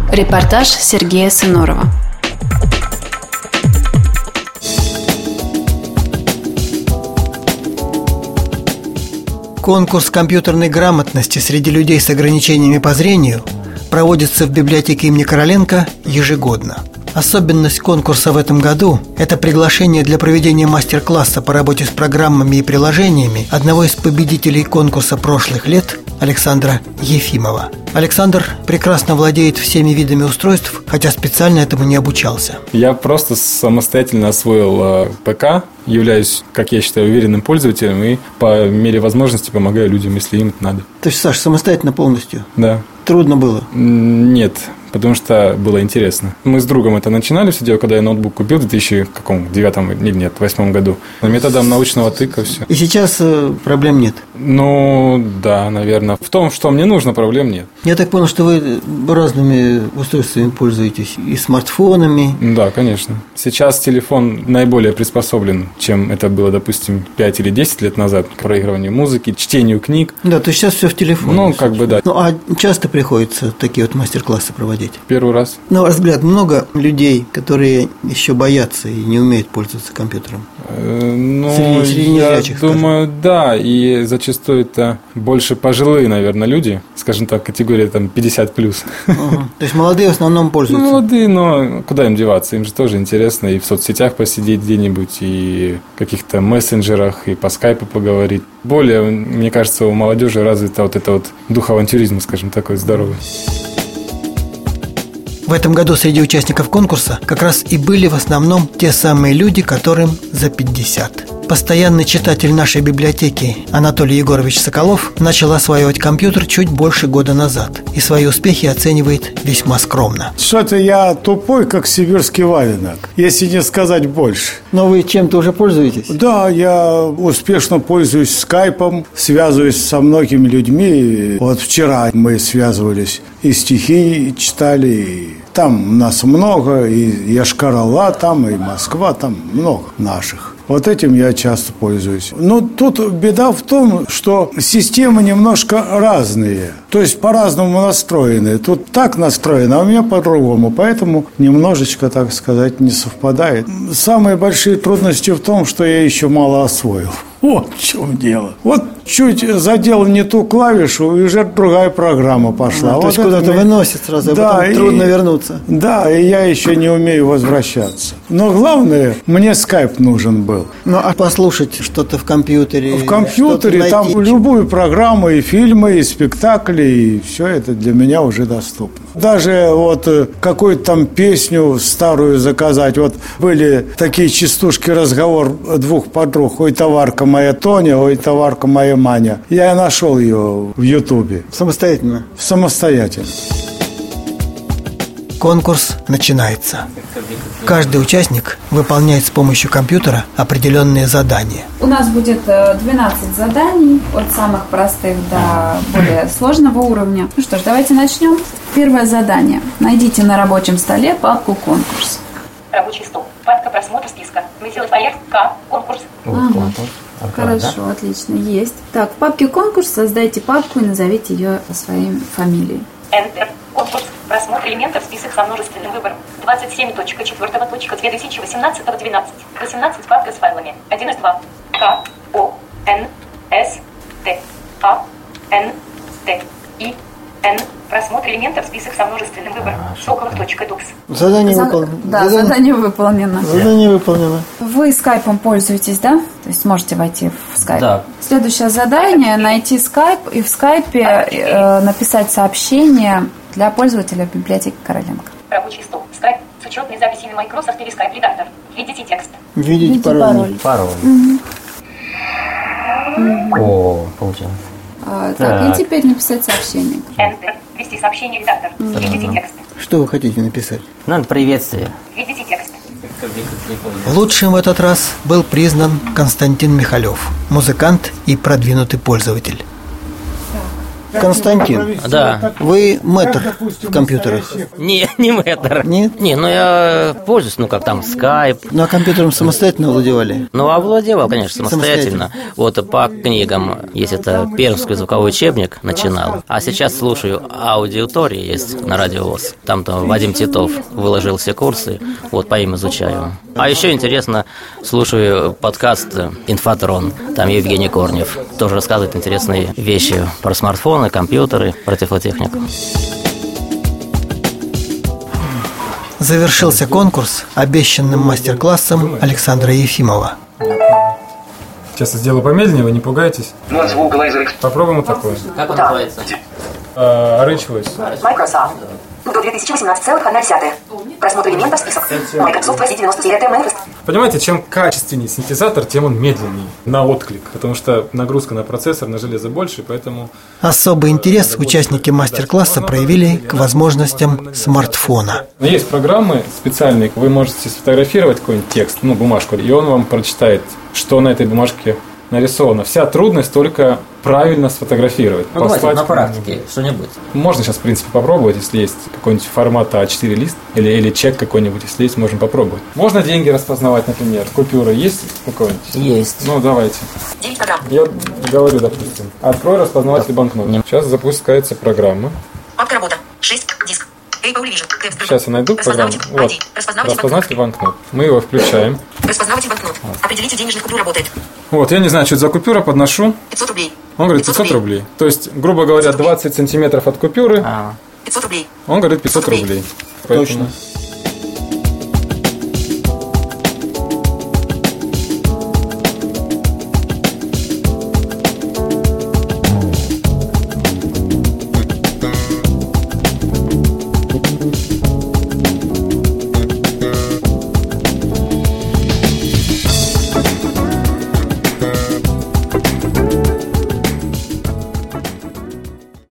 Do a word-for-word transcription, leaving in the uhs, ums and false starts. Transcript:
Репортаж Сергея Сынорова. Конкурс компьютерной грамотности среди людей с ограничениями по зрению проводится в библиотеке имени Короленко ежегодно. Особенность конкурса в этом году – это приглашение для проведения мастер-класса по работе с программами и приложениями одного из победителей конкурса прошлых лет Александра Ефимова. Александр прекрасно владеет всеми видами устройств, хотя специально этому не обучался. Я просто самостоятельно освоил ПК, являюсь, как я считаю, уверенным пользователем и по мере возможности помогаю людям, если им это надо. То есть, Саш, самостоятельно полностью? Да. Трудно было? Нет, потому что было интересно. Мы с другом это начинали все дело, когда я ноутбук купил в две тысячи девятом, нет, нет, восьмом году. Методом научного тыка все. И сейчас э, проблем нет? Ну, да, наверное. В том, что мне нужно, проблем нет. Я так понял, что вы разными устройствами пользуетесь, и смартфонами. Да, конечно. Сейчас телефон наиболее приспособлен, чем это было, допустим, пять или десять лет назад, к проигрыванию музыки, чтению книг. Да, то есть сейчас все в телефоне. Ну, как бы да. Ну, а часто приходится такие вот мастер-классы проводить? Первый раз. На ваш взгляд, много людей, которые еще боятся и не умеют пользоваться компьютером? Э, ну, среди, среди я незрячих, думаю, скажем. Да, и зачастую это больше пожилые, наверное, люди, скажем так, категория там пятьдесят плюс. Ага. То есть молодые в основном пользуются? Молодые, но куда им деваться? Им же тоже интересно и в соцсетях посидеть где-нибудь, и в каких-то мессенджерах, и по скайпу поговорить. Более, мне кажется, у молодежи развита вот это вот дух авантюризма, скажем, такой здоровый. В этом году среди участников конкурса как раз и были в основном те самые люди, которым за пятьдесят. Постоянный читатель нашей библиотеки Анатолий Егорович Соколов начал осваивать компьютер чуть больше года назад и свои успехи оценивает весьма скромно. Что-то я тупой, как сибирский валенок, если не сказать больше. Но вы чем-то уже пользуетесь? Да, я успешно пользуюсь скайпом, связываюсь со многими людьми. Вот вчера мы связывались, и стихи читали, и там нас много, и Йошкар-Ола там, и Москва, там много наших. Вот этим я часто пользуюсь. Но тут беда в том, что системы немножко разные. То есть по-разному настроены. Тут так настроено, а у меня по-другому. Поэтому немножечко, так сказать, не совпадает. Самые большие трудности в том, что я еще мало освоил. Вот в чем дело. Вот чуть задел не ту клавишу, и уже другая программа пошла. А, вот то есть куда-то мне... выносит сразу, да, а потом и... трудно вернуться. Да, и я еще не умею возвращаться. Но главное, мне скайп нужен был. Ну, а послушать что-то в компьютере? В компьютере там любую программу, и фильмы, и спектакли, и все это для меня уже доступно. Даже вот какую-то там песню старую заказать. Вот были такие частушки, разговор двух подруг. Ой, товарка моя Тоня, ой, товарка моя Маня. Я нашел ее в Ютубе. Самостоятельно? Самостоятельно. Конкурс начинается. Каждый участник выполняет с помощью компьютера определенные задания. У нас будет двенадцать заданий, от самых простых до более сложного уровня. Ну что ж, давайте начнем. Первое задание. Найдите на рабочем столе папку «Конкурс». Рабочий стол. Папка «Просмотр списка». Мы сделать проект К. Конкурс. Ага. Хорошо, да? Отлично, есть. Так, в папке «Конкурс» создайте папку и назовите ее по своей фамилии. Enter. Конкурс. Просмотр элементов, список со множественным выбором. двадцать семь точка четыре точка две тысячи восемнадцатого двенадцать. восемнадцать папка с файлами. один из два. К. О. Н. С. Т. А. Н. Т. И. Н. Просмотр элементов, список со множественным выбором. Соковых.докс. Задание За... выполнено. Да, задание, задание выполнено. Задание выполнено. Вы скайпом пользуетесь, да? То есть можете войти в скайп. Да. Следующее задание – найти скайп и в скайпе э, написать сообщение для пользователя в библиотеке Короленко. Рабочий стол. Скайп с учетной записью на Microsoft или скайп редактор. Введите текст. Введите, Введите пароль. Пароль. Угу. О, получилось. А, так, так, и теперь написать сообщение. Enter. Ввести сообщение редактор. Введите текст. Что вы хотите написать? Надо приветствие. Введите текст. Лучшим в этот раз был признан Константин Михалев, музыкант и продвинутый пользователь. Константин, Да. вы мэтр в компьютерах? Не, не мэтр. Нет? Не, ну я пользуюсь, ну как там, скайп. Ну, а компьютером самостоятельно владевали? Ну, овладевал, конечно, самостоятельно. Вот по книгам, есть это Пермский звуковой учебник, начинал. А сейчас слушаю аудитории, есть на Радио ВОС. Там-то Вадим Титов выложил все курсы, вот по им изучаю. А еще интересно, слушаю подкаст «Инфотрон», там Евгений Корнев. Тоже рассказывает интересные вещи про смартфоны, компьютеры, про тифлотехнику. Завершился конкурс обещанным мастер-классом Александра Ефимова. Сейчас я сделаю помедленнее, вы не пугаетесь. Попробуем вот такое. Как он называется? Rich Voice. Microsoft. До две тысячи восемнадцать целых одна десятая. Просмотр элементов список. Microsoft Возьми девяносто серия ТМ. Понимаете, чем качественнее синтезатор, тем он медленнее на отклик, потому что нагрузка на процессор, на железо больше, поэтому... Особый интерес участники мастер-класса проявили к возможностям смартфона. Но есть программы специальные, вы можете сфотографировать какой-нибудь текст, ну, бумажку, и он вам прочитает, что на этой бумажке нарисовано. Вся трудность только правильно сфотографировать. Ну, давайте на практике что-нибудь. Можно сейчас, в принципе, попробовать, если есть какой-нибудь формат а четыре лист или, или чек какой-нибудь, если есть, можем попробовать. Можно деньги распознавать, например. Купюры есть у кого-нибудь? Есть. Ну, давайте. Я говорю, допустим. Открой распознаватель банкнот. Сейчас запускается программа. Папка работа. шесть. Диск. Сейчас я найду программу. Вот. Распознаватель банкнот. Мы его включаем. Распознаватель банкнот. Определите денежных купюр работает. Вот, я не знаю, что это за купюра, подношу. пятьсот рублей. Он говорит пятьсот рублей. То есть, грубо говоря, двадцать сантиметров от купюры. А. пятьсот рублей. Он говорит пятьсот рублей. Поэтому... Точно.